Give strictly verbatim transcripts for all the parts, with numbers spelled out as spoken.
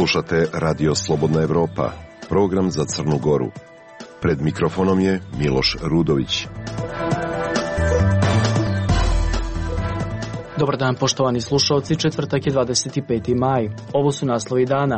Slušate Radio Slobodna Evropa, program za Crnu Goru. Pred mikrofonom je Miloš Rudović. Dobar dan, poštovani slušalci, četvrtak je dvadeset peti maj. Ovo su naslovi dana.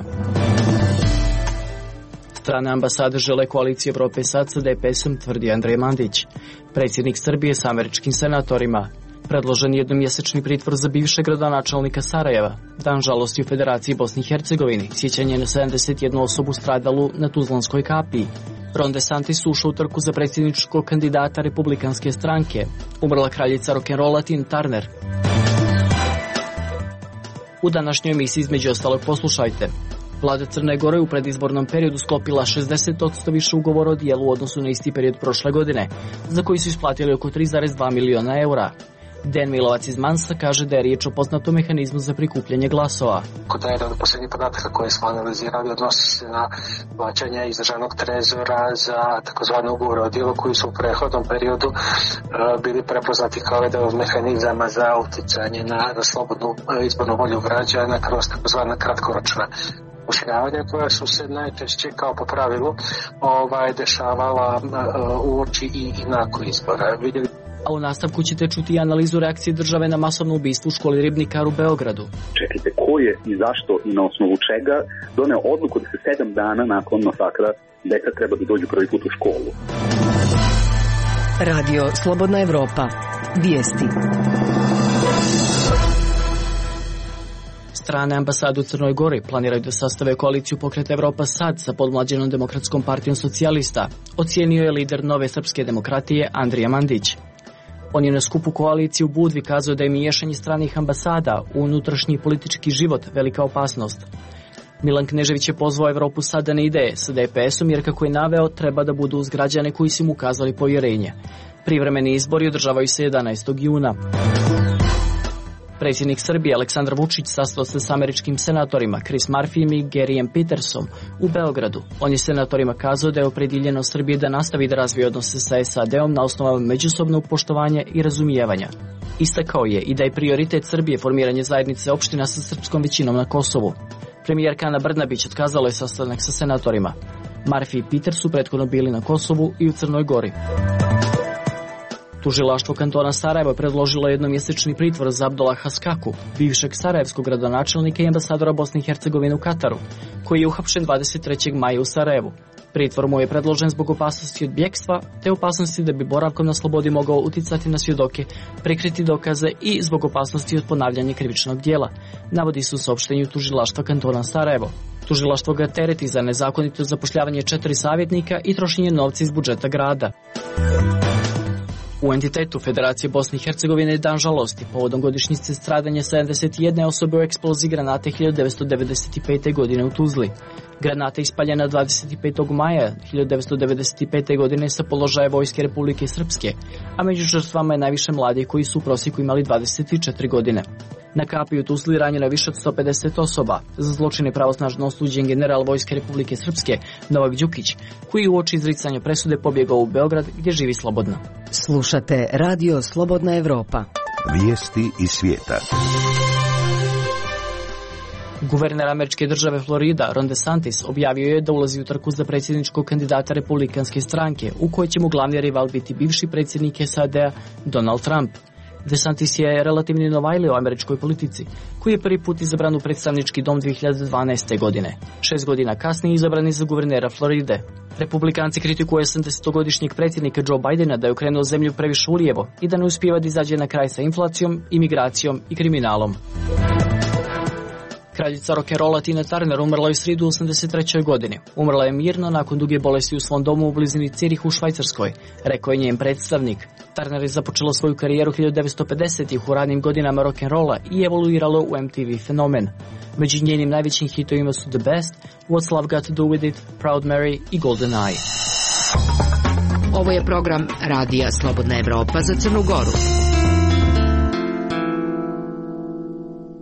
Strane ambasade žele koalicije Evrope sad sa D P S-om, tvrdi Andrej Mandić. Predsjednik Srbije sa američkim senatorima. Predložen jednomjesečni pritvor za bivšeg gradonačelnika Sarajeva. Dan žalosti u Federaciji Bosni i Hercegovini. Sjećanje na sedamdeset jednu osobu stradalu na Tuzlanskoj kapiji. Ron DeSantis ušao u trku za predsjedničkog kandidata Republikanske stranke. Umrla kraljica rock'n'rolla Tina Turner. U današnjoj emisiji između ostalog poslušajte. Vlada Crne Gore u predizbornom periodu sklopila šezdeset posto više ugovora o dijelu u odnosu na isti period prošle godine, za koji su isplatili oko tri zarez dva miliona eura. Dejan Milovac iz Mansa kaže da je riječ o poznatom mehanizmu za prikupljanje glasova. Kod jedan od posljednjih podataka koje smo analizirali odnosi se na plaćanje iz državnog trezora za takozvane ugovore o djelu koji su u prethodnom periodu uh, bili prepoznati kao jedan od mehanizama za utjecanje na, na slobodnu uh, izbornu volju građana kroz takozvana kratkoročna ušljavanja koja su se najčešće kao po pravilu ovaj, dešavala uh, u oči i, i nakon izbora. Vidjeli A u nastavku ćete čuti analizu reakcije države na masovno ubistvo u školi Ribnikar u Beogradu. Čekajte, ko je i zašto i na osnovu čega doneo odluku da se sedam dana nakon masakra deca treba da dođu prvi put u školu? Radio Slobodna Evropa. Vijesti. Strane ambasade u Crnoj Gori planiraju da sastave koaliciju Pokret Evropa sad sa podmlađenom Demokratskom partijom socijalista, ocijenio je lider Nove srpske demokratije Andrija Mandić. On je na skupu koalicije u Budvi kazao da je miješanje stranih ambasada u unutrašnji politički život velika opasnost. Milan Knežević je pozvao Evropu sad da ne ide sa D P S-om jer, kako je naveo, treba da budu uz građane koji su mu ukazali povjerenje. Privremeni izbori održavaju se jedanaestog juna. Predsjednik Srbije Aleksandar Vučić sastao se s američkim senatorima Chris Murphyjem i Garyjem Petersom u Beogradu. On je senatorima kazao da je opredjeljeno Srbije da nastavi da razvije odnose sa S A D-om na osnovu međusobnog poštovanja i razumijevanja. Istakao je i da je prioritet Srbije formiranje zajednice opština sa srpskom većinom na Kosovu. Premijerka Ana Brnabić otkazala je sastanak sa senatorima. Murphy i Peters su prethodno bili na Kosovu i u Crnoj Gori. Tužilaštvo kantona Sarajevo je predložilo jednomjesečni pritvor za Abdulaha Skaku, bivšeg sarajevskog gradonačelnika i ambasadora Bosne i Hercegovine u Kataru, koji je uhapšen dvadeset trećeg maja u Sarajevu. Pritvor mu je predložen zbog opasnosti od bjekstva, te opasnosti da bi boravkom na slobodi mogao uticati na svjedoke, prikriti dokaze i zbog opasnosti od ponavljanja krivičnog djela, navodi se u saopštenju tužilaštva kantona Sarajevo. Tužilaštvo ga tereti za nezakonito zapošljavanje četiri savjetnika i trošenje novca iz budžeta grada. U entitetu Federacije Bosne i Hercegovine je dan žalosti povodom godišnjice stradanja sedamdeset jedne osobe u eksploziji granate hiljadu devetsto devedeset pete. godine u Tuzli. Granata je ispaljena dvadeset petog maja hiljadu devetsto devedeset pete. godine sa položaja Vojske Republike Srpske, a među žrtvama je najviše mladih koji su u prosjeku imali dvadeset četiri godine. Na kapiji u Tuzli ranjeno je više od sto pedeset osoba. Za zločine pravosnažno osuđen general Vojske Republike Srpske Novak Đukić, koji uoči izricanja presude pobjegao u Beograd gdje živi slobodno. Slušate Radio Slobodna Evropa. Vijesti iz svijeta. Guverner američke države Florida Ron DeSantis objavio je da ulazi u trku za predsjedničkog kandidata Republikanske stranke, u kojoj će mu glavni rival biti bivši predsjednik S A D-a Donald Trump. DeSantis je relativni novajlija u američkoj politici, koji je prvi put izabran u predstavnički dom dvije hiljade dvanaeste. godine. Šest godina kasnije izabran je za guvernera Floride. Republikanci kritikuju osamdesetogodišnjeg predsjednika Joe Bidena da je okrenuo zemlju previše ulijevo i da ne uspijeva da izađe na kraj sa inflacijom, imigracijom i kriminalom. Kraljica rock'n'rolla Tina Turner umrla je u srijedu u osamdeset trećoj. godini. Umrla je mirno nakon duge bolesti u svom domu u blizini Cirihu u Švajcarskoj, rekao je njen predstavnik. Turner je započela svoju karijeru hiljadu devetsto pedesetih u ranim godinama rock'n'rolla i evoluiralo u M T V fenomen. Među njenim najvećim hitovima su The Best, What's Love Got to Do With It, Proud Mary i Golden Eye. Ovo je program Radija Slobodna Evropa za Crnu Goru.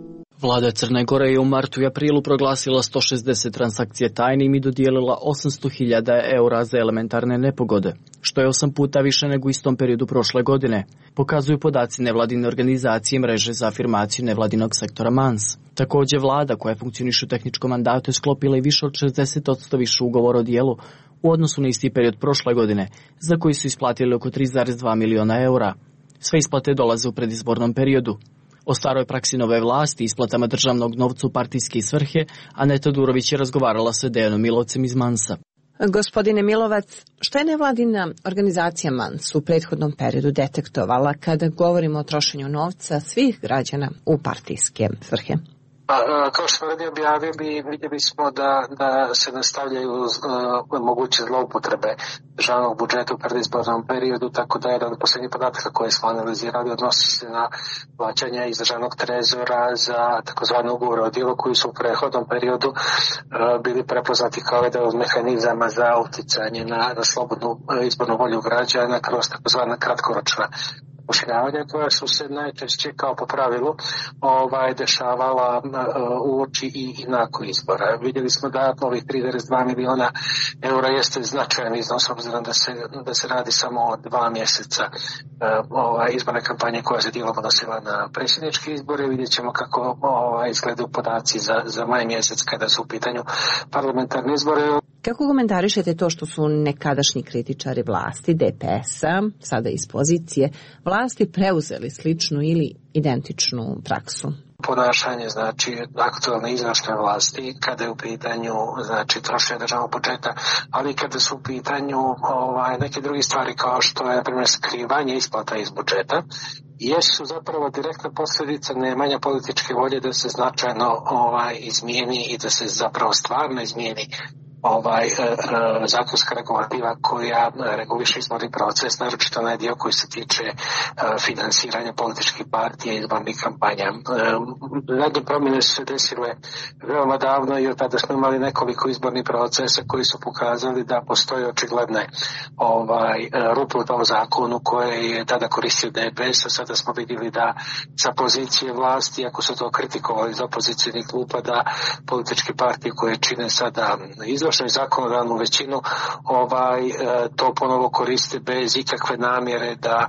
Vlada Crne Gore je u martu i aprilu proglasila sto šezdeset transakcije tajnim i dodijelila osamsto hiljada eura za elementarne nepogode, što je osam puta više nego u istom periodu prošle godine, pokazuju podaci nevladine organizacije mreže za afirmaciju nevladinog sektora Mans. Također vlada, koja funkcioniše u tehničkom mandatu, je sklopila i više od šezdeset posto više ugovora o dijelu u odnosu na isti period prošle godine, za koji su isplatili oko tri zarez dva miliona eura. Sve isplate dolaze u predizbornom periodu. O staroj praksi nove vlasti, isplatama državnog novca u partijske svrhe, Aneta Durović je razgovarala sa Dejanom Milovcem iz Mansa. Gospodine Milovac, što je nevladina organizacija Mans u prethodnom periodu detektovala kada govorimo o trošenju novca svih građana u partijske svrhe? Pa, kao što smo ranije objavili, vidjeli smo da, da se nastavljaju uh, moguće zloupotrebe državnog budžeta u predizbornom periodu, tako da jedan od posljednjih podataka koje smo analizirali odnosi se na plaćanja iz državnog trezora za takozvane ugovore o djelu koji su u prethodnom periodu uh, bili prepoznati kao jedan od mehanizama za uticanje na, na slobodnu uh, izbornu volju građana kroz takozvana kratkoročna ušljavanja koja su se najčešće kao po pravilu ovaj, dešavala uh, uoči i, i nakon izbora. Vidjeli smo da ovih tri zarez dva miliona eura jeste značajan iznos, obzirom da se, da se radi samo o dva mjeseca uh, ovaj, izborne kampanje koja se dijelom odnosila na predsjedničke izbore. Vidjet ćemo kako ovaj, izgledaju podaci za, za maj mjesec kada su u pitanju parlamentarne izbore. Kako komentarišete to što su nekadašnji kritičari vlasti, D P S-a, sada iz pozicije vlasti, preuzeli sličnu ili identičnu praksu? Ponašanje, znači, aktualne izvršne vlasti kada je u pitanju, znači, trošenje državnog budžeta, ali i kada su u pitanju ovaj, neke druge stvari kao što je, na primjer, skrivanje isplata iz budžeta, jesu zapravo direktna posljedica nemanja političke volje da se značajno ovaj, izmijeni i da se zapravo stvarno izmijeni ovaj e, e, zakonska regulativa koja reguliše izborni proces, naročito onaj dio koji se tiče e, finansiranja političkih partija i izbornih kampanja. Zadnje e, promjene su se desile veoma davno i od tada smo imali nekoliko izbornih procesa koji su pokazali da postoje očigledne ovaj, rupe u tom zakonu koje je tada koristio D P S, a sada smo vidjeli da sa pozicije vlasti, ako su to kritikovali iz opozicijnih klupa, da političke partije koje čine sada izvršne i zakonodavnu većinu ovaj, to ponovo koriste bez ikakve namjere da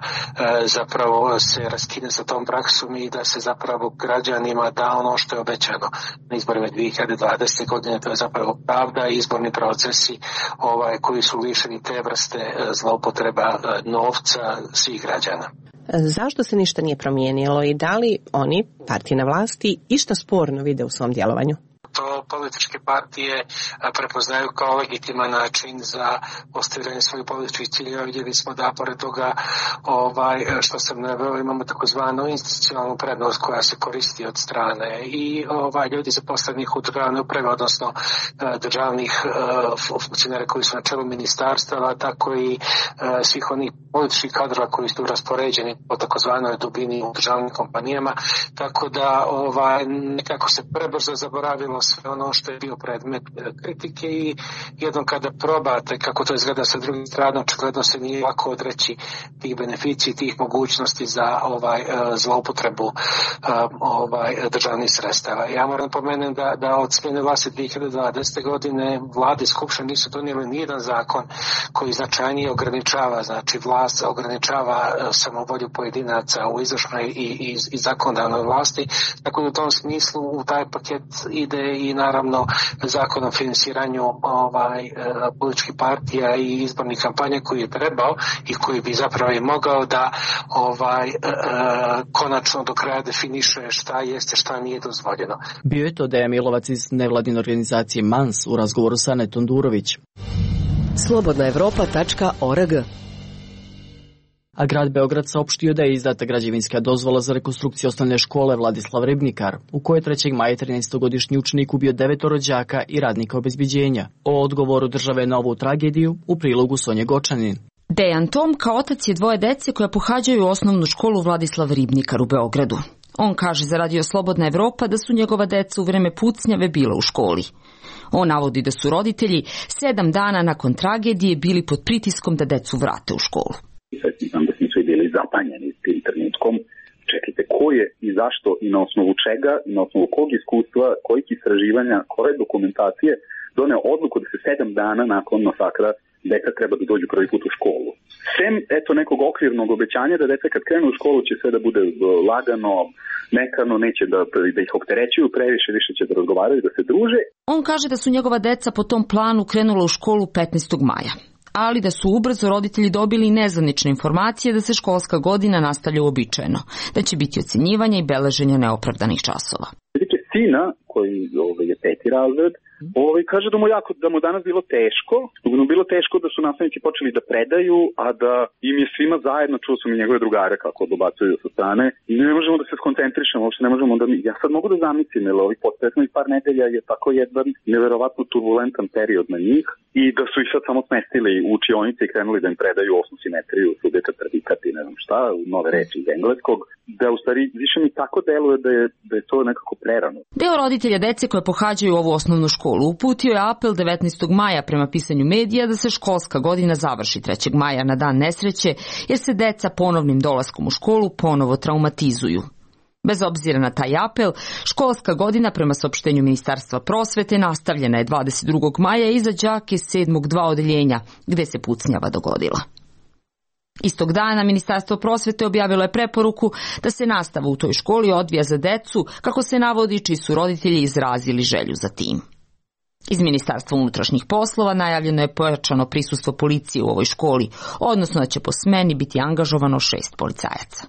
zapravo se raskine sa tom praksom i da se zapravo građanima da ono što je obećano na izborima dvije hiljade dvadesete godine. To je zapravo pravda i izborni procesi ovaj, koji su lišeni te vrste zloupotreba novca svih građana. Zašto se ništa nije promijenilo i da li oni, partije na vlasti, išta sporno vide u svom djelovanju? To političke partije prepoznaju kao legitiman način za ostvarenje svojih političkih ciljeva. Vidjeli smo da pored toga ovaj, što sam naveo, imamo takozvanu institucionalnu prednost koja se koristi od strane i ovaj, ljudi zaposlenih u državnoj upravi, odnosno državnih uh, funkcionera koji su na čelu ministarstava, tako i uh, svih onih političkih kadrova koji su raspoređeni po takozvanoj dubini u državnim kompanijama, tako da ovaj, nekako se prebrzo zaboravilo sve ono što je bio predmet kritike i jednom kada probate kako to izgleda sa drugim stranom, očigledno se nije lako odreći tih beneficija i tih mogućnosti za ovaj zloupotrebu ovaj državnih sredstava. Ja moram pomenem da, da od smjene vlasti dvije hiljade dvadesete godine vlade i skupštine nisu donijeli nijedan zakon koji značajnije ograničava, znači vlast ograničava samovolju pojedinaca u izvršnoj i, i, i zakonodavnoj vlasti, tako da u tom smislu u taj paket ide i naravno zakon o finansiranju ovaj, političkih partija i izbornih kampanja koji je trebao i koji bi zapravo i mogao da ovaj, konačno do kraja definiše šta jeste, šta nije dozvoljeno. Bio je to Dejan Milovac iz nevladine organizacije Mans u razgovoru sa Anetom Durović. slobodna evropa tačka org. A grad Beograd saopštio da je izdata građevinska dozvola za rekonstrukciju osnovne škole Vladislav Ribnikar, u kojoj trećeg maja trinaestogodišnji učenik ubio devetoro đaka i radnika obezbeđenja. O odgovoru države na ovu tragediju u prilogu Sonje Gočanin. Dejan Tomka otac je dvoje dece koja pohađaju osnovnu školu Vladislav Ribnikar u Beogradu. On kaže za Radio Slobodna Evropa da su njegova deca u vreme pucnjave bila u školi. On navodi da su roditelji sedam dana nakon tragedije bili pod pritiskom da decu vrate u školu. Mislim da smo svi bili zapanjeni tim trenutkom, čekajte, ko je i zašto i na osnovu čega i na osnovu kog iskustva, kojih istraživanja, koje dokumentacije doneo odluku da se sedam dana nakon masakra deca treba da dođu prvi put u školu. Sem, eto, nekog okvirnog obećanja da deca kad krenu u školu će sve da bude lagano, mekano, neće da, da ih opterećuju previše, više će da razgovaraju, da se druže. On kaže da su njegova deca po tom planu krenula u školu petnaestog maja, ali da su ubrzo roditelji dobili nezvanične informacije da se školska godina nastavlja uobičajeno, da će biti ocenjivanja i beleženja neopravdanih časova. Vidite, sina, koji ovaj, je peti razred, ovaj, kaže da mu, jako, da mu danas bilo teško, da mu bilo teško da su nastavnici počeli da predaju, a da im je svima zajedno, čuo sam i njegove drugare kako dobacuju sa strane, i ne možemo da se skoncentrišemo, uopšte ne možemo da mi, ja sad mogu da zamislim, jer ovih poslednjih par nedelja je tako jedan neverovatno turbulentan period na njih, i da su ih sad samo smestili u učionice i krenuli da im predaju osmu simetriju, subjekt, predikat i ne znam šta, nove reči iz engleskog, da u stvari više mi tako deluje da je, da je to nekako prerano. Deo roditelja dece koje pohađaju ovu osnovnu školu uputio je apel devetnaestog maja prema pisanju medija da se školska godina završi trećeg maja na dan nesreće, jer se deca ponovnim dolaskom u školu ponovo traumatizuju. Bez obzira na taj apel, školska godina prema saopštenju Ministarstva prosvete nastavljena je dvadeset drugog maja i za đake sedmog dva odeljenja, gde se pucnjava dogodila. Istog dana Ministarstvo prosvete objavilo je preporuku da se nastava u toj školi odvija za decu, kako se navodi, čiji su roditelji izrazili želju za tim. Iz Ministarstva unutrašnjih poslova najavljeno je pojačano prisustvo policije u ovoj školi, odnosno da će po smeni biti angažovano šest policajaca.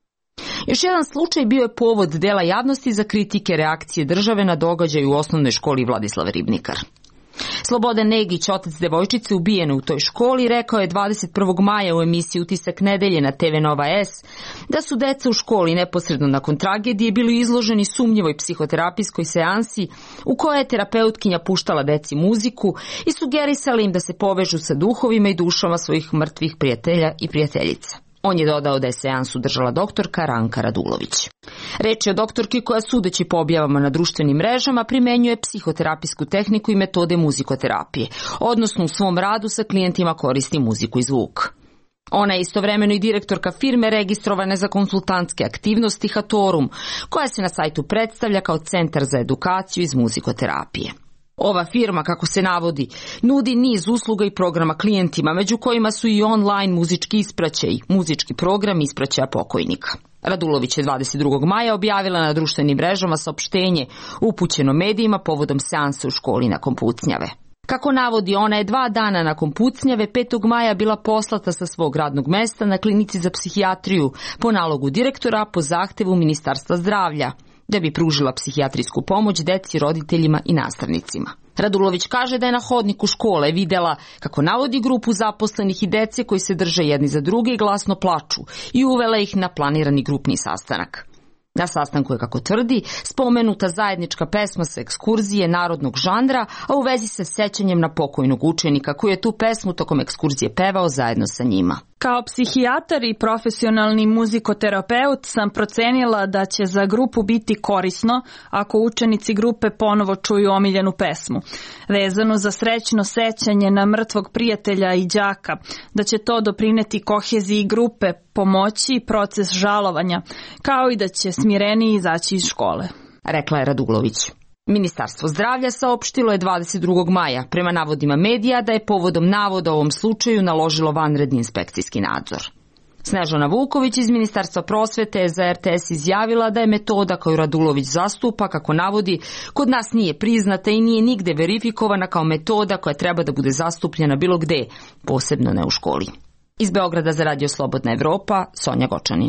Još jedan slučaj bio je povod dela javnosti za kritike reakcije države na događaj u osnovnoj školi Vladislav Ribnikar. Slobodan Negić, otac devojčice ubijene u toj školi, rekao je dvadeset prvog maja u emisiji Utisak nedelje na te ve Nova S da su deca u školi neposredno nakon tragedije bili izloženi sumnjivoj psihoterapijskoj seansi u kojoj je terapeutkinja puštala deci muziku i sugerisala im da se povežu sa duhovima i dušama svojih mrtvih prijatelja i prijateljica. On je dodao da je seansu držala doktorka Ranka Radulović. Reč je o doktorki koja, sudeći po objavama na društvenim mrežama, primenjuje psihoterapijsku tehniku i metode muzikoterapije, odnosno u svom radu sa klijentima koristi muziku i zvuk. Ona je istovremeno i direktorka firme registrovane za konsultantske aktivnosti Hatorum, koja se na sajtu predstavlja kao centar za edukaciju iz muzikoterapije. Ova firma, kako se navodi, nudi niz usluga i programa klijentima, među kojima su i online muzički ispraćaj, muzički program ispraćaja pokojnika. Radulović je dvadeset drugog maja objavila na društvenim mrežama saopštenje upućeno medijima povodom seansa u školi nakon pucnjave. Kako navodi, ona je dva dana nakon pucnjave petog maja bila poslata sa svog radnog mesta na klinici za psihijatriju po nalogu direktora po zahtevu Ministarstva zdravlja, da bi pružila psihijatrijsku pomoć deci, roditeljima i nastavnicima. Radulović kaže da je na hodniku škole videla, kako navodi, grupu zaposlenih i dece koji se drže jedni za druge i glasno plaču i uvela ih na planirani grupni sastanak. Na sastanku je, kako tvrdi, spomenuta zajednička pesma sa ekskurzije narodnog žanra, a u vezi sa sećanjem na pokojnog učenika koji je tu pesmu tokom ekskurzije pevao zajedno sa njima. Kao psihijatar i profesionalni muzikoterapeut sam procenila da će za grupu biti korisno ako učenici grupe ponovo čuju omiljenu pesmu, vezanu za srećno sećanje na mrtvog prijatelja i đaka, da će to doprineti koheziji grupe, pomoći proces žalovanja, kao i da će smireniji izaći iz škole, rekla je Radulović. Ministarstvo zdravlja saopštilo je dvadeset drugog maja, prema navodima medija, da je povodom navoda o ovom slučaju naložilo vanredni inspekcijski nadzor. Snežana Vuković iz Ministarstva prosvete je za er te es izjavila da je metoda koju Radulović zastupa, kako navodi, kod nas nije priznata i nije nigde verifikovana kao metoda koja treba da bude zastupljena bilo gde, posebno ne u školi. Iz Beograda za Radio Slobodna Evropa, Sonja Gočanin.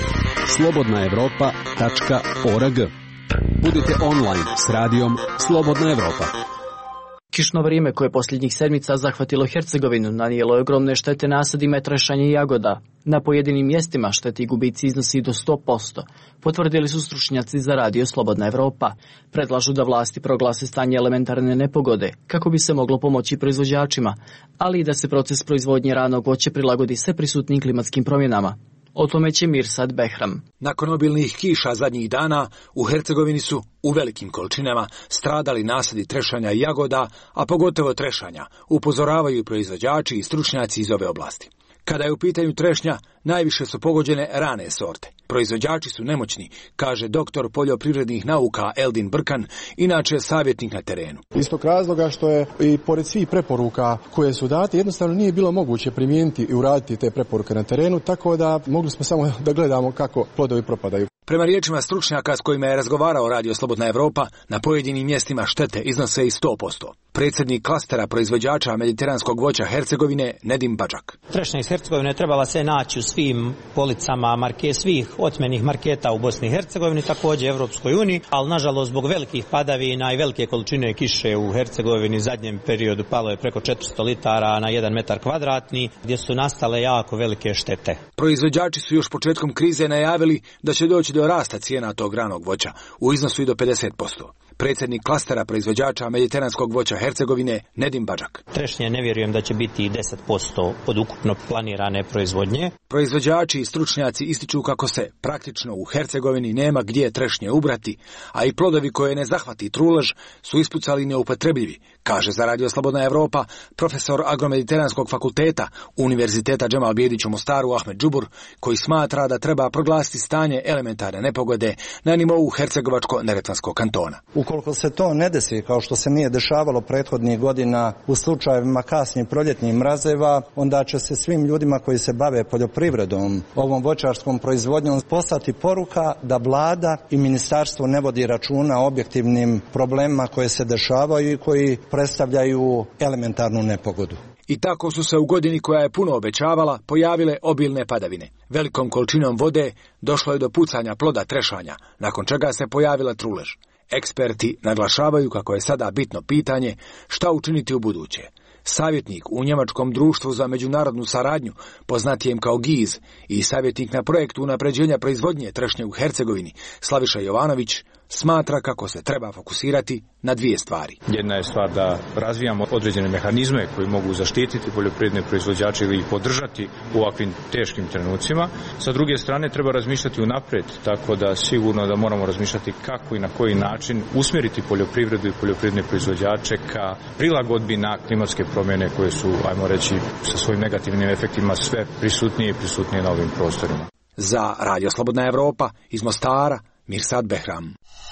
slobodna evropa tačka org. Budite online s radijom Slobodna Evropa. Kišno vrijeme koje posljednjih sedmica zahvatilo Hercegovinu nanijelo je ogromne štete nasadima trešanja i jagoda. Na pojedinim mjestima šteti i gubici iznosi do sto posto. Potvrdili su stručnjaci za Radio Slobodna Evropa. Predlažu da vlasti proglase stanje elementarne nepogode kako bi se moglo pomoći proizvođačima, ali i da se proces proizvodnje ranog voća prilagodi sve prisutnim klimatskim promjenama. O tome će Mirsad Behram. Nakon obilnih kiša zadnjih dana u Hercegovini su u velikim količinama stradali nasadi trešanja i jagoda, a pogotovo trešanja, upozoravaju proizvođači i stručnjaci iz ove oblasti. Kada je u pitanju trešnja, najviše su pogođene rane sorte. Proizvođači su nemoćni, kaže doktor poljoprivrednih nauka Eldin Brkan, inače savjetnik na terenu. Iz tog razloga što je i pored svih preporuka koje su date, jednostavno nije bilo moguće primijeniti i uraditi te preporuke na terenu, tako da mogli smo samo da gledamo kako plodovi propadaju. Prema riječima stručnjaka s kojima je razgovarao Radio Slobodna Evropa, na pojedinim mjestima štete iznose i sto posto. Predsjednik klastera proizvođača mediteranskog voća Hercegovine, Nedim Badžak. Trešnja iz Hercegovine trebala se naći u svim policama marke, svih otmenih marketa u Bosni i Hercegovini, također Evropskoj uniji, ali nažalost zbog velikih padavina i velike količine kiše u Hercegovini u zadnjem periodu palo je preko četiristo litara na jedan metar kvadratni, gdje su nastale jako velike štete. Proizvođači su još početkom krize najavili da će doći do rasta cijena tog ranog voća u iznosu i do pedeset posto. Predsjednik klastera proizvođača mediteranskog voća Hercegovine, Nedim Badžak. Trešnje ne vjerujem da će biti i deset posto od ukupno planirane proizvodnje. Proizvođači i stručnjaci ističu kako se praktično u Hercegovini nema gdje trešnje ubrati, a i plodovi koje ne zahvati trulež su ispucali neupotrebljivi, kaže za Radio Slobodna Evropa profesor agromediteranskog fakulteta Univerziteta Džemal Bijedić u Mostaru Ahmed Džubur, koji smatra da treba proglasiti stanje elementarne nepogode na nivou Hercegovačko-Neretvanskog kantona. Ukoliko se to ne desi, kao što se nije dešavalo prethodnih godina u slučajevima kasnih proljetnih mrazeva, onda će se svim ljudima koji se bave poljoprivredom, ovom voćarskom proizvodnjom, poslati poruka da vlada i ministarstvo ne vodi računa o objektivnim problemima koje se dešavaju i koji predstavljaju elementarnu nepogodu. I tako su se u godini koja je puno obećavala pojavile obilne padavine. Velikom količinom vode došlo je do pucanja ploda trešanja, nakon čega se pojavila trulež. Eksperti naglašavaju kako je sada bitno pitanje šta učiniti u buduće. Savjetnik u Njemačkom društvu za međunarodnu saradnju, poznatijem kao GIZ, i savjetnik na projektu unapređenja proizvodnje trešnje u Hercegovini, Slaviša Jovanović, smatra kako se treba fokusirati na dvije stvari. Jedna je stvar da razvijamo određene mehanizme koji mogu zaštititi poljoprivredne proizvođače ili ih podržati u ovakvim teškim trenucima. Sa druge strane treba razmišljati unaprijed, tako da sigurno da moramo razmišljati kako i na koji način usmjeriti poljoprivredu i poljoprivredne proizvođače ka prilagodbi na klimatske promjene koje su, ajmo reći, sa svojim negativnim efektima sve prisutnije i prisutnije na ovim prostorima. Za Radio Slobodna Evropa iz Mostara, Mirsad Behram.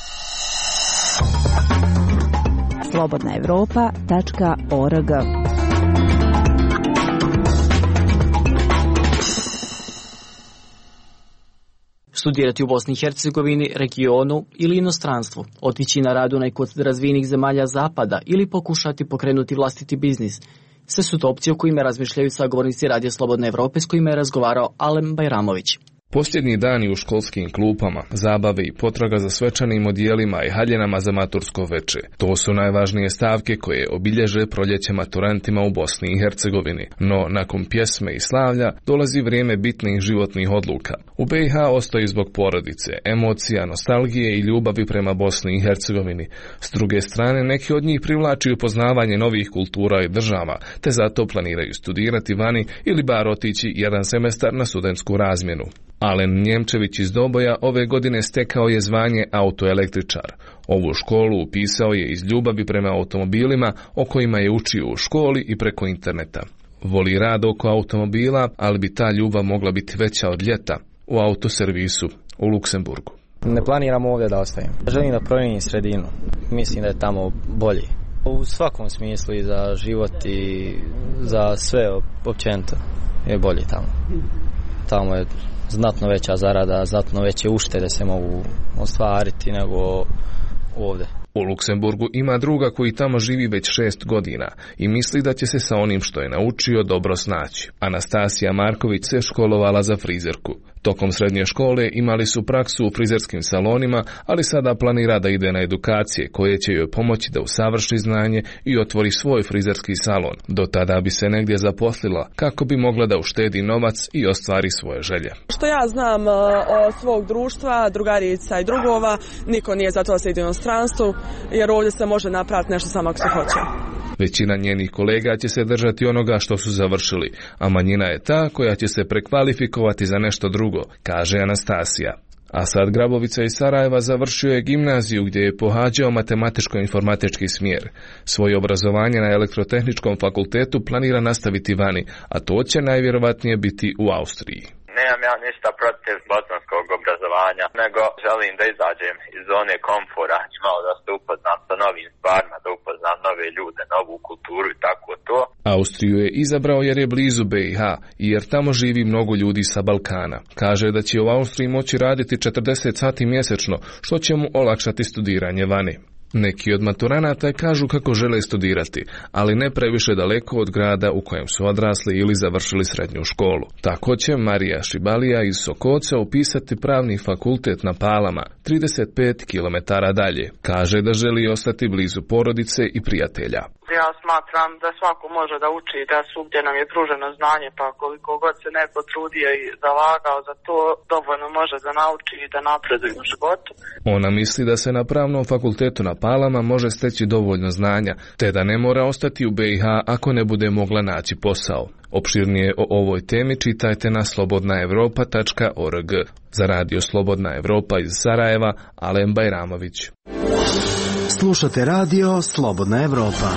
slobodna evropa tačka org. Studirati u Bosni i Hercegovini, regionu ili inostranstvu, otići na rad u neku od razvijenih zemalja zapada ili pokušati pokrenuti vlastiti biznis. Sve su to opcije o kojima razmišljaju sagovornici Radio Slobodne Evrope s kojima je razgovarao Alem Bajramović. Posljednji dani u školskim klupama, zabave i potraga za svečanim odjelima i haljenama za matursko veče. To su najvažnije stavke koje obilježe proljeće maturantima u Bosni i Hercegovini. No, nakon pjesme i slavlja dolazi vrijeme bitnih životnih odluka. U B i H ostaju zbog porodice, emocija, nostalgije i ljubavi prema Bosni i Hercegovini. S druge strane, neki od njih privlači upoznavanje novih kultura i država, te zato planiraju studirati vani ili bar otići jedan semestar na studentsku razmjenu. Alen Njemčević iz Doboja ove godine stekao je zvanje autoelektričar. Ovu školu upisao je iz ljubavi prema automobilima o kojima je učio u školi i preko interneta. Voli rad oko automobila, ali bi ta ljubav mogla biti veća od ljeta u autoservisu u Luksemburgu. Ne planiram ovdje da ostajem. Želim da promijenim sredinu. Mislim da je tamo bolje. U svakom smislu i za život i za sve općenito je bolje tamo. Tamo je znatno veća zarada, znatno veće uštede se mogu ostvariti nego ovdje. U Luksemburgu ima druga koji tamo živi već šest godina i misli da će se sa onim što je naučio dobro snaći. Anastasija Marković se školovala za frizerku. Tokom srednje škole imali su praksu u frizerskim salonima, ali sada planira da ide na edukacije koje će joj pomoći da usavrši znanje i otvori svoj frizerski salon. Do tada bi se negdje zaposlila kako bi mogla da uštedi novac i ostvari svoje želje. Što ja znam od svog društva, drugarica i drugova, niko nije za to da se ide u inostranstvu, jer ovdje se može napraviti nešto samo ako se hoće. Većina njenih kolega će se držati onoga što su završili, a manjina je ta koja će se prekvalifikovati za nešto drugo, kaže Anastasija. Asad Grabovica iz Sarajeva završio je gimnaziju gdje je pohađao matematičko-informatički smjer. Svoje obrazovanje na elektrotehničkom fakultetu planira nastaviti vani, a to će najvjerovatnije biti u Austriji. Ne nemam ja ništa protiv bosanskog obrazovanja, nego želim da izađem iz zone komfora i malo da se upoznam sa novim stvarima, da upoznam nove ljude, novu kulturu i tako to. Austriju je izabrao jer je blizu B i H i jer tamo živi mnogo ljudi sa Balkana. Kaže da će u Austriji moći raditi četrdeset sati mjesečno, što će mu olakšati studiranje vani. Neki od maturanata kažu kako žele studirati, ali ne previše daleko od grada u kojem su odrasli ili završili srednju školu. Tako će Marija Šibalija iz Sokoca upisati pravni fakultet na Palama, trideset pet kilometara dalje. Kaže da želi ostati blizu porodice i prijatelja. Ja smatram da svako može da uči, da svugdje nam je pruženo znanje, pa koliko god se neko trudio i zalagao za to, dovoljno može da nauči i da napreduje u životu. Ona misli da se na pravnom fakultetu na Palama može steći dovoljno znanja, te da ne mora ostati u B i H ako ne bude mogla naći posao. Opširnije o ovoj temi čitajte na slobodna evropa tačka org. Za radio Slobodna Evropa iz Sarajeva, Alen Bajramović. Slušate radio Slobodna Evropa.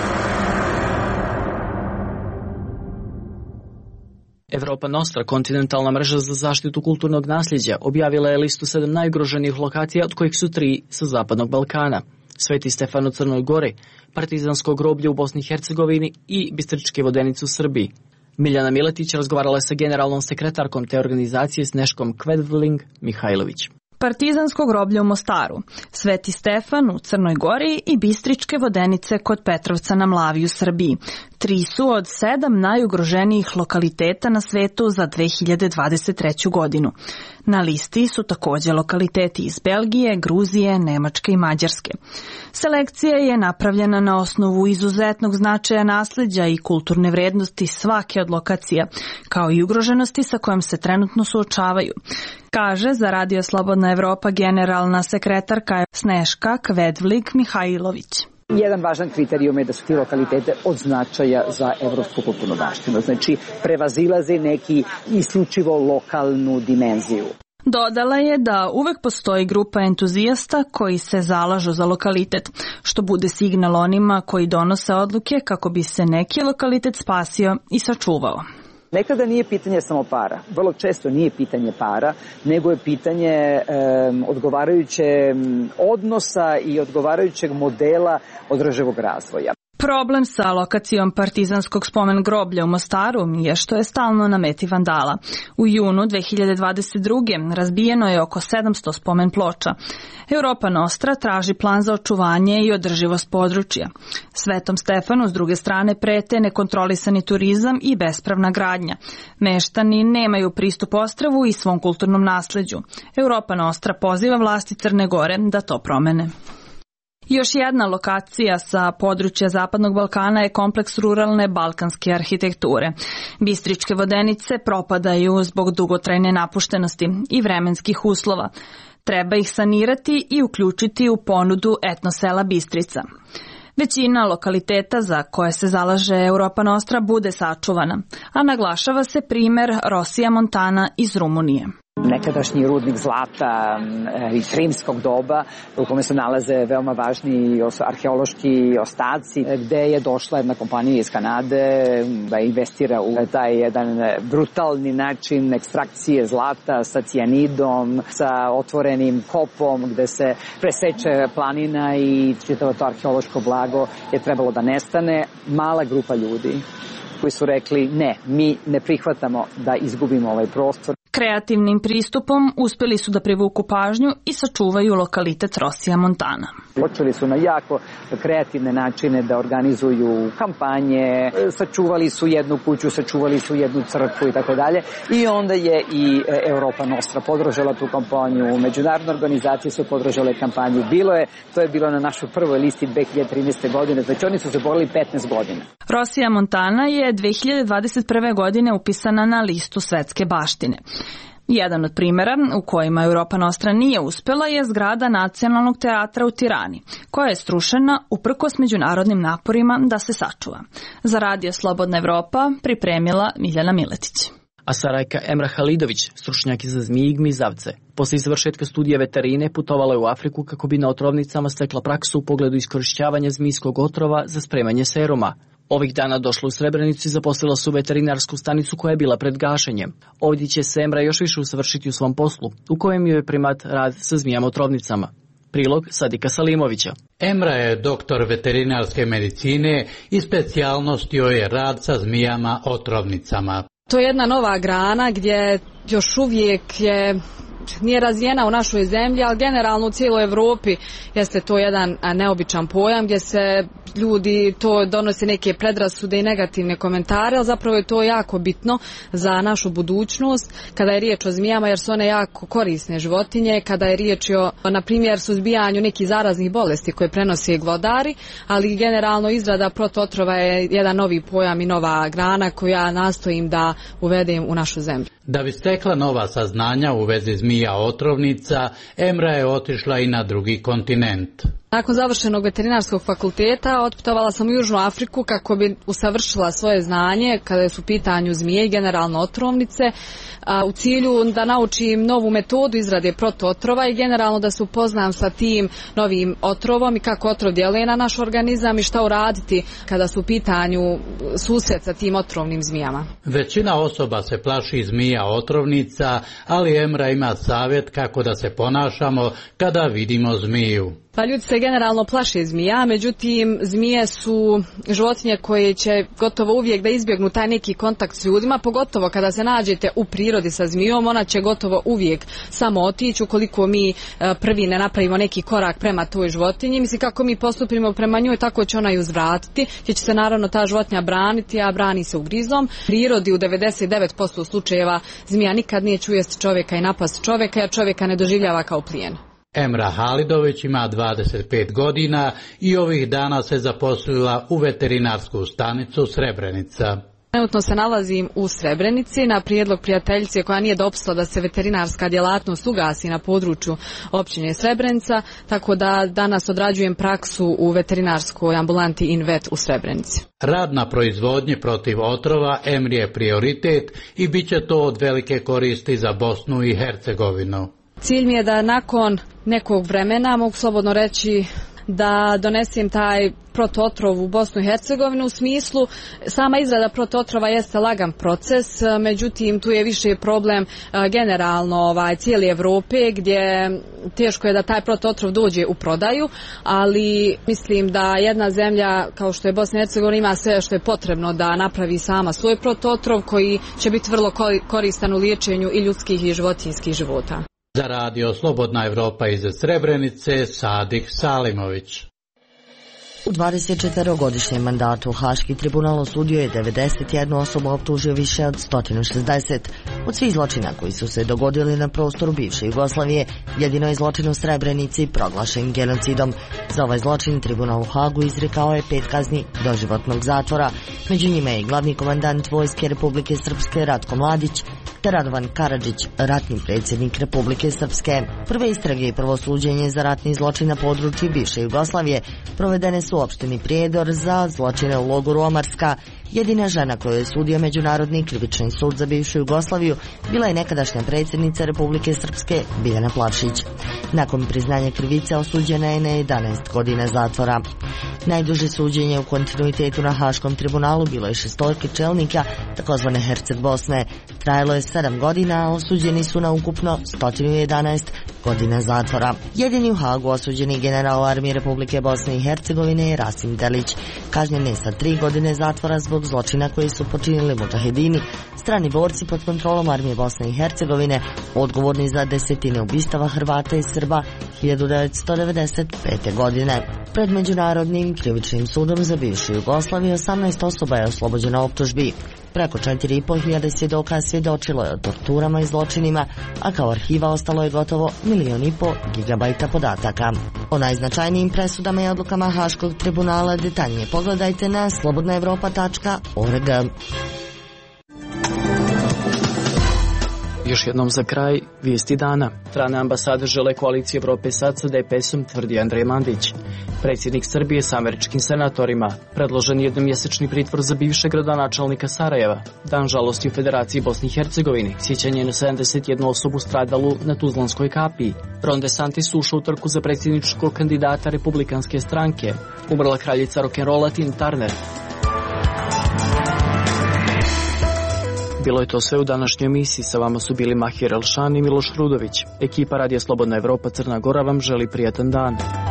Europa Nostra, kontinentalna mreža za zaštitu kulturnog nasljeđa, objavila je listu sedam najugroženijih lokacija, od kojih su tri sa Zapadnog Balkana. Sveti Stefan u Crnoj Gori, Partizansko groblje u Bosni i Hercegovini i Bistričke vodenice u Srbiji. Miljana Miletić razgovarala je sa generalnom sekretarkom te organizacije Sneškom Kvedvling Mihajlović. Partizansko groblje u Mostaru, Sveti Stefan u Crnoj Gori i Bistričke vodenice kod Petrovca na Mlavi u Srbiji. Tri su od sedam najugroženijih lokaliteta na svetu za dve hiljade dvadeset treću godinu. Na listi su također lokaliteti iz Belgije, Gruzije, Nemačke i Mađarske. Selekcija je napravljena na osnovu izuzetnog značaja nasleđa i kulturne vrednosti svake od lokacija, kao i ugroženosti sa kojom se trenutno suočavaju, kaže za Radio Slobodna Evropa generalna sekretarka Sneška Kvedvling Mihajlović. Jedan važan kriterijum je da su ti lokalitete od značaja za evropsku kulturnu baštinu, znači prevazilaze neki isključivo lokalnu dimenziju. Dodala je da uvek postoji grupa entuzijasta koji se zalažu za lokalitet, što bude signal onima koji donose odluke kako bi se neki lokalitet spasio i sačuvao. Nekada nije pitanje samo para, vrlo često nije pitanje para, nego je pitanje e, odgovarajuće odnosa i odgovarajućeg modela održivog razvoja. Problem sa lokacijom Partizanskog spomen groblja u Mostaru je što je stalno na meti vandala. U junu dve hiljade dvadeset druge. razbijeno je oko sedamsto spomen ploča. Europa Nostra traži plan za očuvanje i održivost područja. Svetom Stefanu s druge strane prete nekontrolisani turizam i bespravna gradnja. Meštani nemaju pristup ostrvu i svom kulturnom nasleđu. Europa Nostra poziva vlasti Crne Gore da to promene. Još jedna lokacija sa područja Zapadnog Balkana je kompleks ruralne balkanske arhitekture. Bistričke vodenice propadaju zbog dugotrajne napuštenosti i vremenskih uslova. Treba ih sanirati i uključiti u ponudu etnosela Bistrica. Većina lokaliteta za koje se zalaže Europa Nostra bude sačuvana, a naglašava se primer Rosija Montana iz Rumunije. Nekadašnji rudnik zlata iz rimskog doba u kome se nalaze veoma važni arheološki ostaci, gde je došla jedna kompanija iz Kanade da investira u taj jedan brutalni način ekstrakcije zlata sa cijanidom, sa otvorenim kopom gde se preseče planina i čitavo to arheološko blago je trebalo da nestane. Mala grupa ljudi koji su rekli ne, mi ne prihvatamo da izgubimo ovaj prostor. Kreativnim pristupom uspjeli su da privuku pažnju i sačuvaju lokalitet Rosija Montana. Počeli su na jako kreativne načine da organizuju kampanje, sačuvali su jednu kuću, sačuvali su jednu crkvu i tako dalje. I onda je i Europa Nostra podržala tu kampanju, međunarodne organizacije su podržale kampanju. Bilo je, to je bilo na našoj prvoj listi dve hiljade trinaeste. godine, znači oni su se borili petnaest godina. Rosija Montana je dve hiljade dvadeset prve. godine upisana na listu svetske baštine. Jedan od primjera u kojima Europa Nostra nije uspjela je zgrada Nacionalnog teatra u Tirani, koja je srušena uprkos međunarodnim naporima da se sačuva. Za Radio Slobodna Evropa pripremila Miljana Miletić. A Sarajka Emra Halidović, stručnjak za zmije i gmizavce, poslije završetka studija veterine putovala je u Afriku kako bi na otrovnicama stekla praksu u pogledu iskorišćavanja zmijskog otrova za spremanje seruma. Ovih dana došla u Srebrenicu i zaposlila su veterinarsku stanicu koja je bila pred gašenjem. Ovdje će se Emra još više usavršiti u svom poslu, u kojem joj je primat rad sa zmijama otrovnicama. Prilog Sadika Salimovića. Emra je doktor veterinarske medicine i specijalnost joj je rad sa zmijama otrovnicama. To je jedna nova grana gdje još uvijek je nije razvijena u našoj zemlji, ali generalno u cijeloj Evropi jeste to jedan neobičan pojam gdje se ljudi to donose neke predrasude i negativne komentare, ali zapravo je to jako bitno za našu budućnost kada je riječ o zmijama, jer su one jako korisne životinje, kada je riječ o, na primjer, suzbijanju nekih zaraznih bolesti koje prenose glodari, ali generalno izrada protuotrova je jedan novi pojam i nova grana koju ja nastojim da uvedem u našu zemlju. Da bi stekla nova saznanja u vezi zmija otrovnica, Emra je otišla i na drugi kontinent. Nakon završenog veterinarskog fakulteta otputovala sam u Južnu Afriku kako bi usavršila svoje znanje kada su u pitanju zmije i generalno otrovnice, a, u cilju da naučim novu metodu izrade protuotrova i generalno da se upoznam sa tim novim otrovom i kako otrov djeluje na naš organizam i šta uraditi kada su u pitanju susret sa tim otrovnim zmijama. Većina osoba se plaši zmija otrovnica, ali Emra ima savjet kako da se ponašamo kada vidimo zmiju. Pa ljudi se generalno plaše zmija, međutim zmije su životinje koje će gotovo uvijek da izbjegnu taj neki kontakt s ljudima, pogotovo kada se nađete u prirodi sa zmijom, ona će gotovo uvijek samo otići ukoliko mi prvi ne napravimo neki korak prema toj životinji. Mislim, kako mi postupimo prema njoj, tako će ona i uzvratiti, gdje će se naravno ta životinja braniti, a brani se ugrizom. U prirodi u devedeset devet posto slučajeva zmija nikad nije ujesti čovjeka i napast čovjeka, jer čovjeka ne doživljava kao plijen. Emra Halidović ima dvadeset pet godina i ovih dana se zaposlila u veterinarsku stanicu Srebrenica. Trenutno se nalazim u Srebrenici na prijedlog prijateljice koja nije dopustila da se veterinarska djelatnost ugasi na području općine Srebrenica, tako da danas odrađujem praksu u veterinarskoj ambulanti Invet u Srebrenici. Rad na proizvodnji protiv otrova Emri je prioritet i bit će to od velike koristi za Bosnu i Hercegovinu. Cilj mi je da nakon nekog vremena, mogu slobodno reći, da donesem taj protuotrov u Bosnu i Hercegovinu. U smislu, sama izrada protuotrova jeste lagan proces, međutim tu je više problem generalno ovaj, cijele Evrope, gdje teško je da taj protuotrov dođe u prodaju, ali mislim da jedna zemlja kao što je Bosna i Hercegovina ima sve što je potrebno da napravi sama svoj protuotrov koji će biti vrlo koristan u liječenju i ljudskih i životinjskih života. Za radio Slobodna Evropa iz Srebrenice, Sadik Salimović. U dvadesetčetvorogodišnjem mandatu Haški tribunal osudio je devedeset jednu osobu, optužio više od sto šezdeset. Od svih zločina koji su se dogodili na prostoru bivše Jugoslavije, jedino je zločin u Srebrenici proglašen genocidom. Za ovaj zločin tribunal u Hagu izrekao je pet kazni doživotnog zatvora. Među njima je i glavni komandant Vojske Republike Srpske Ratko Mladić, te Radovan Karadžić, ratni predsjednik Republike Srpske. Prve istrage i prvo suđenje za ratni zločin na području bivše Jugoslavije provedene su u opštini Prijedor za zločine u logoru Omarska. Jedina žena koju je sudio Međunarodni krivični sud za bivšu Jugoslaviju bila je nekadašnja predsjednica Republike Srpske Biljana Plavšić. Nakon priznanja krivice osuđena je na jedanaest godina zatvora. Najduže suđenje u kontinuitetu na Haškom tribunalu bilo je šestorke čelnika takozvane Herceg Bosne. Trajalo je sedam godina, a osuđeni su na ukupno sto jedanaest godina zatvora. Jedini u Hagu osuđeni general armije Republike Bosne i Hercegovine je Rasim Delić, kažnjen je sa tri godine zatvora zbog zločina koji su počinili mudžahedini, strani borci pod kontrolom armije Bosne i Hercegovine, odgovorni za desetine ubistava Hrvata i Srba hiljadu devetsto devedeset pete. godine. Pred Međunarodnim krivičnim sudom za bivšu Jugoslaviju osamnaest osoba je oslobođeno optužbi. Preko četiri i po hiljade svjedoka svjedočilo je o torturama i zločinima, a kao arhiva ostalo je gotovo milion i po gigabajta podataka. O najznačajnijim presudama i odlukama Haškog tribunala detaljnije pogledajte na slobodna evropa tačka org. Još jednom za kraj, vijesti dana. Strane ambasade žele koaliciju Evrope sad sa D P S-om, tvrdi Andrej Mandić. Predsjednik Srbije s američkim senatorima. Predložen jednomjesečni pritvor za bivšeg gradonačelnika Sarajeva. Dan žalosti u Federaciji Bosni i Hercegovini. Sjećanje na sedamdeset jednu osobu stradalu na Tuzlanskoj kapiji. Ron DeSantis ušao u trku za predsjedničkog kandidata republikanske stranke. Umrla kraljica rock'n'rolla Tina Turner. Bilo je to sve u današnjoj emisiji. Sa vama su bili Mahir Elšan i Miloš Rudović. Ekipa Radija Slobodna Evropa Crna Gora vam želi prijatan dan.